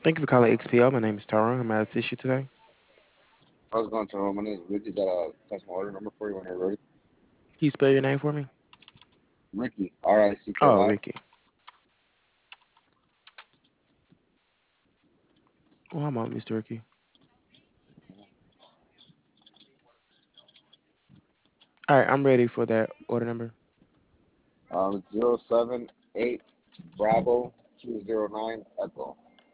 Thank you for calling XPL. My name is Tyrone. How may I assist you today? I was going to my name is Ricky. Got a customer order number for you when you're ready. Can you spell your name for me? Ricky, Oh, Ricky. Ricky. One moment, Mr. Ricky. All right, I'm ready for that order number. 078 Bravo 209 Echo.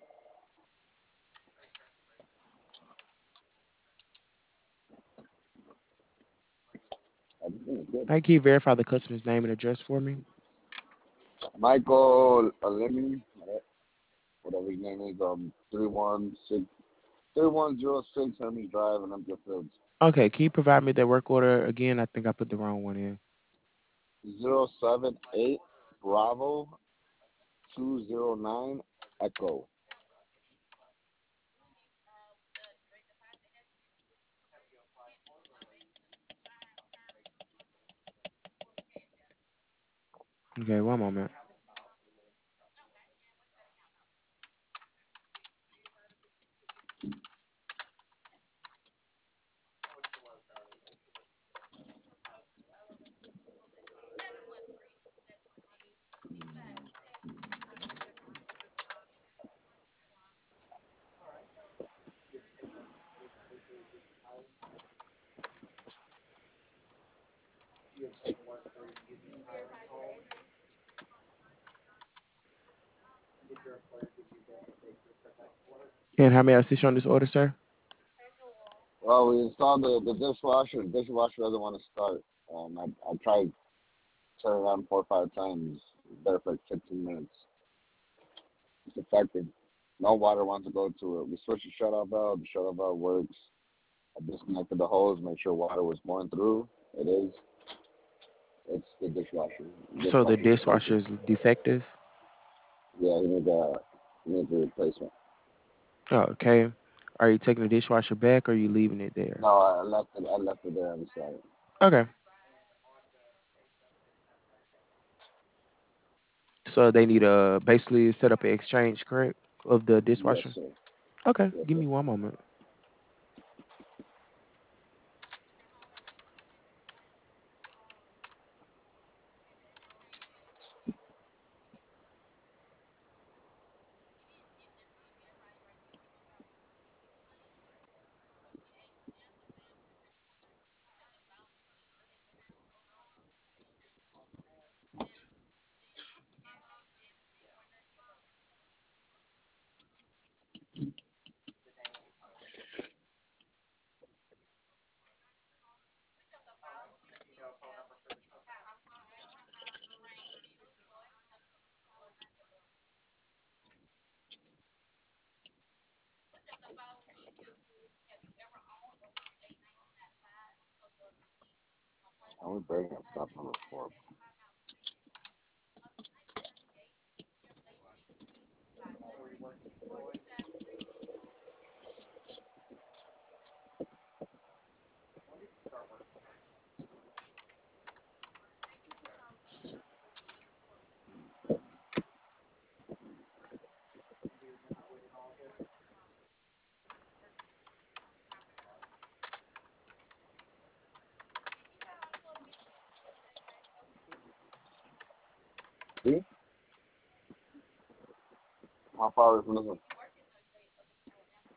Everything is good. All right, can you verify the customer's name and address for me? Michael Alemi, whatever his name is, 3106 Hermes Drive in Empire Fields. Okay, can you provide me that work order again? I think I put the wrong one in. 078 Bravo 209 Echo. Okay, one moment. And how may I assist you on this order, sir? Well, we installed the dishwasher. The dishwasher doesn't want to start. I tried turning it on 4 or 5 times. It's there for like 15 minutes. It's affected. No water wants to go to it. We switched the shutoff valve. The shutoff valve works. I disconnected the hose, make sure water was pouring through. It is. It's the dishwasher. The So the dishwasher's dishwasher affected. is defective. Yeah, he needs a replacement. Oh, okay. Are you taking the dishwasher back or are you leaving it there? No, I left it. I left it there on the side. Okay. So they need to basically set up an exchange, correct, of the Yes, dishwasher? sir. Okay, Yes, give sir. me one moment. I'm bringing up stop number 4. See? How far is from this one?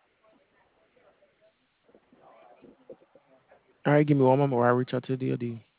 All right, give me one moment while I reach out to the DOD.